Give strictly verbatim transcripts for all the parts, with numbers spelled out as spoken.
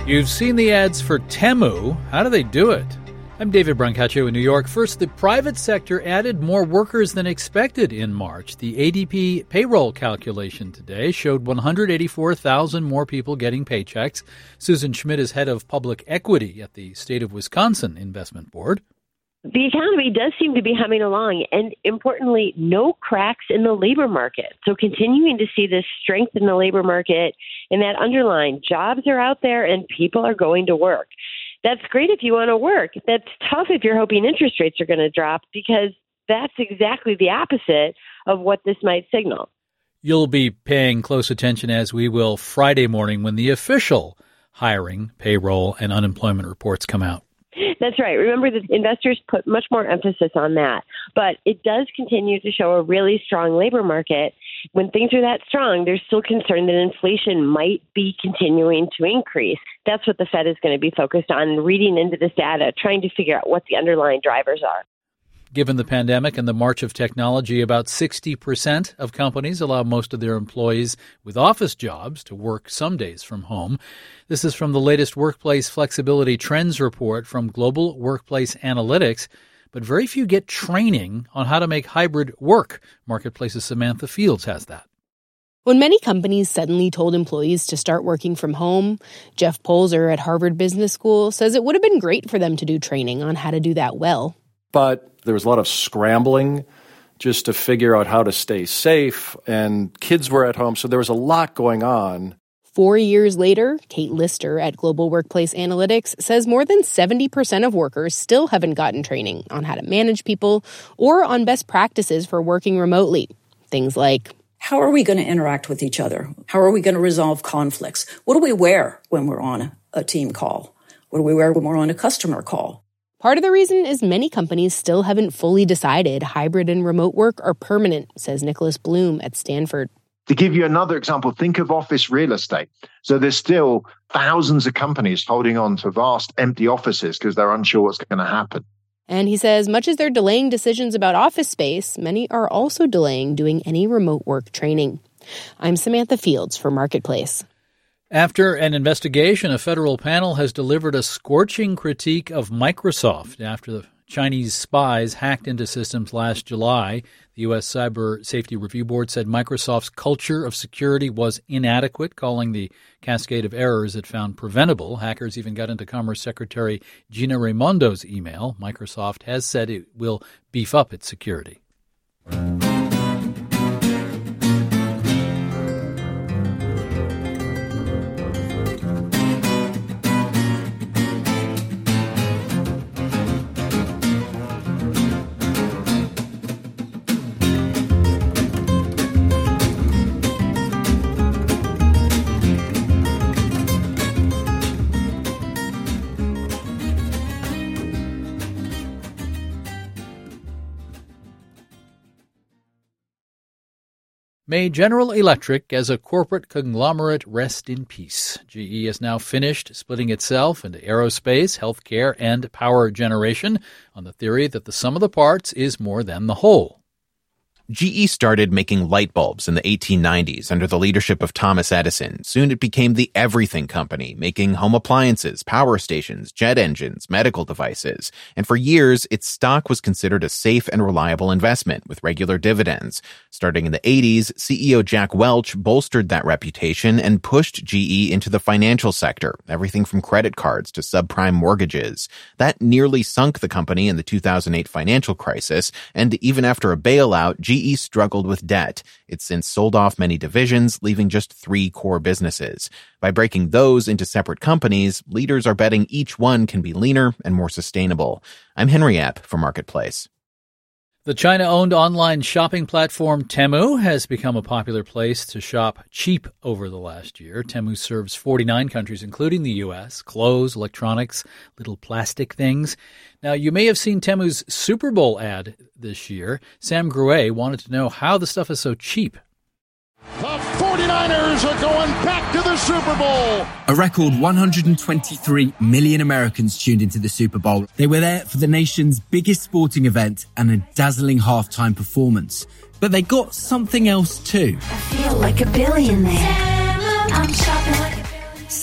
You've seen the ads for Temu. How do they do it? I'm David Brancaccio in New York. First, the private sector added more workers than expected in March. The A D P payroll calculation today showed one hundred eighty-four thousand more people getting paychecks. Susan Schmidt is head of public equity at the State of Wisconsin Investment Board. The economy does seem to be humming along, and importantly, no cracks in the labor market. So continuing to see this strength in the labor market and that underlying jobs are out there and people are going to work. That's great if you want to work. That's tough if you're hoping interest rates are going to drop, because that's exactly the opposite of what this might signal. You'll be paying close attention, as we will, Friday morning when the official hiring, payroll, and unemployment reports come out. That's right. Remember that investors put much more emphasis on that. But it does continue to show a really strong labor market. When things are that strong, there's still concern that inflation might be continuing to increase. That's what the Fed is going to be focused on, reading into this data, trying to figure out what the underlying drivers are. Given the pandemic and the march of technology, about sixty percent of companies allow most of their employees with office jobs to work some days from home. This is from the latest Workplace Flexibility Trends report from Global Workplace Analytics. But very few get training on how to make hybrid work. Marketplace's Samantha Fields has that. When many companies suddenly told employees to start working from home, Jeff Polzer at Harvard Business School says it would have been great for them to do training on how to do that well. But there was a lot of scrambling just to figure out how to stay safe, and kids were at home, so there was a lot going on. Four years later, Kate Lister at Global Workplace Analytics says more than seventy percent of workers still haven't gotten training on how to manage people or on best practices for working remotely. Things like, how are we going to interact with each other? How are we going to resolve conflicts? What do we wear when we're on a team call? What do we wear when we're on a customer call? Part of the reason is many companies still haven't fully decided hybrid and remote work are permanent, says Nicholas Bloom at Stanford. To give you another example, think of office real estate. So there's still thousands of companies holding on to vast empty offices because they're unsure what's going to happen. And he says much as they're delaying decisions about office space, many are also delaying doing any remote work training. I'm Samantha Fields for Marketplace. After an investigation, a federal panel has delivered a scorching critique of Microsoft after the Chinese spies hacked into systems last July. The U S Cyber Safety Review Board said Microsoft's culture of security was inadequate, calling the cascade of errors it found preventable. Hackers even got into Commerce Secretary Gina Raimondo's email. Microsoft has said it will beef up its security. May General Electric as a corporate conglomerate rest in peace. G E has now finished splitting itself into aerospace, healthcare, and power generation on the theory that the sum of the parts is more than the whole. G E started making light bulbs in the eighteen nineties under the leadership of Thomas Edison. Soon it became the everything company, making home appliances, power stations, jet engines, medical devices. And for years, its stock was considered a safe and reliable investment with regular dividends. Starting in the eighties, C E O Jack Welch bolstered that reputation and pushed G E into the financial sector, everything from credit cards to subprime mortgages. That nearly sunk the company in the two thousand eight financial crisis, and even after a bailout, G E struggled with debt. It's since sold off many divisions, leaving just three core businesses. By breaking those into separate companies, leaders are betting each one can be leaner and more sustainable. I'm Henry Epp for Marketplace. The China-owned online shopping platform Temu has become a popular place to shop cheap over the last year. Temu serves forty-nine countries, including the U S, clothes, electronics, little plastic things. Now, you may have seen Temu's Super Bowl ad this year. Sam Gruet wanted to know how the stuff is so cheap. The forty-niners are going back to the Super Bowl. A record one hundred twenty-three million Americans tuned into the Super Bowl. They were there for the nation's biggest sporting event and a dazzling halftime performance. But they got something else too. I feel like a billionaire. I'm shopping like a billionaire.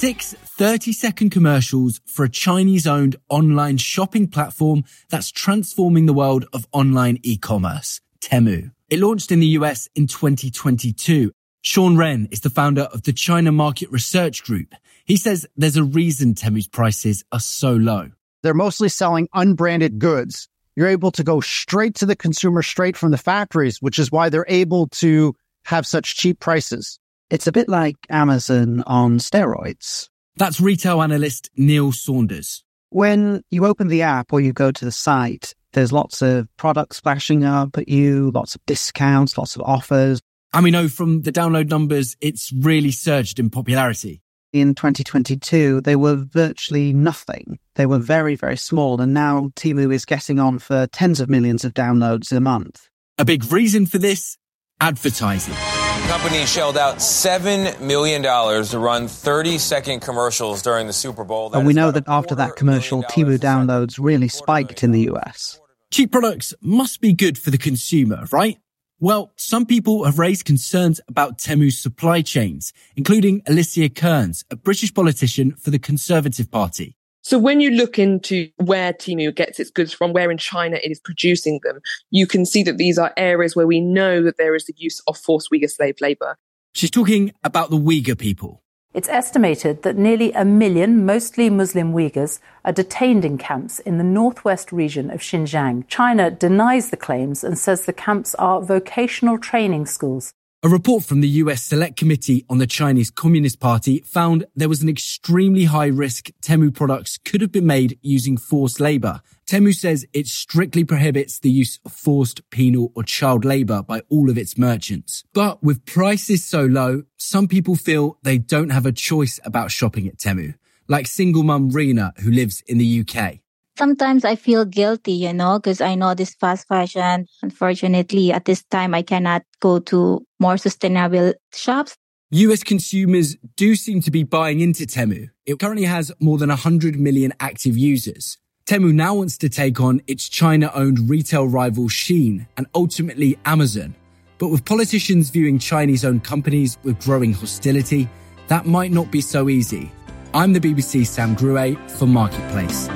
Six thirty-second commercials for a Chinese-owned online shopping platform that's transforming the world of online e-commerce, Temu. It launched in the U S in twenty twenty-two. Sean Wren is the founder of the China Market Research Group. He says there's a reason Temu's prices are so low. They're mostly selling unbranded goods. You're able to go straight to the consumer, straight from the factories, which is why they're able to have such cheap prices. It's a bit like Amazon on steroids. That's retail analyst Neil Saunders. When you open the app or you go to the site, there's lots of products flashing up at you, lots of discounts, lots of offers. And we know from the download numbers, it's really surged in popularity. In twenty twenty-two, they were virtually nothing. They were very, very small. And now Temu is getting on for tens of millions of downloads a month. A big reason for this? Advertising. The company shelled out seven million dollars to run thirty-second commercials during the Super Bowl. That and we know that after that commercial, Temu downloads really spiked in the U S. Cheap products must be good for the consumer, right? Well, some people have raised concerns about Temu's supply chains, including Alicia Kearns, a British politician for the Conservative Party. So when you look into where Temu gets its goods from, where in China it is producing them, you can see that these are areas where we know that there is the use of forced Uyghur slave labour. She's talking about the Uyghur people. It's estimated that nearly a million, mostly Muslim Uyghurs, are detained in camps in the northwest region of Xinjiang. China denies the claims and says the camps are vocational training schools. A report from the U S Select Committee on the Chinese Communist Party found there was an extremely high risk Temu products could have been made using forced labour. Temu says it strictly prohibits the use of forced, penal or child labour by all of its merchants. But with prices so low, some people feel they don't have a choice about shopping at Temu, like single mum Rina, who lives in the U K. Sometimes I feel guilty, you know, because I know this fast fashion. Unfortunately, at this time, I cannot go to more sustainable shops. U S consumers do seem to be buying into Temu. It currently has more than one hundred million active users. Temu now wants to take on its China-owned retail rival Shein and ultimately Amazon. But with politicians viewing Chinese-owned companies with growing hostility, that might not be so easy. I'm the B B C's Sam Gruet for Marketplace.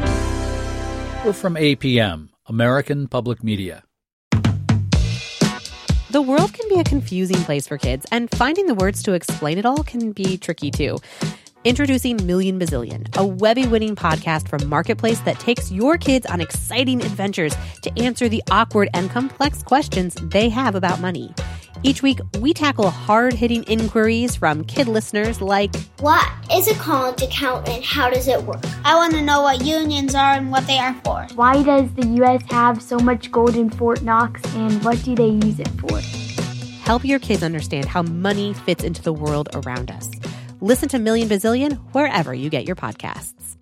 We're from A P M, American Public Media. The world can be a confusing place for kids, and finding the words to explain it all can be tricky too. Introducing Million Bazillion, a Webby-winning podcast from Marketplace that takes your kids on exciting adventures to answer the awkward and complex questions they have about money. Each week, we tackle hard-hitting inquiries from kid listeners like, what is a college account and how does it work? I want to know what unions are and what they are for. Why does the U S have so much gold in Fort Knox and what do they use it for? Help your kids understand how money fits into the world around us. Listen to Million Bazillion wherever you get your podcasts.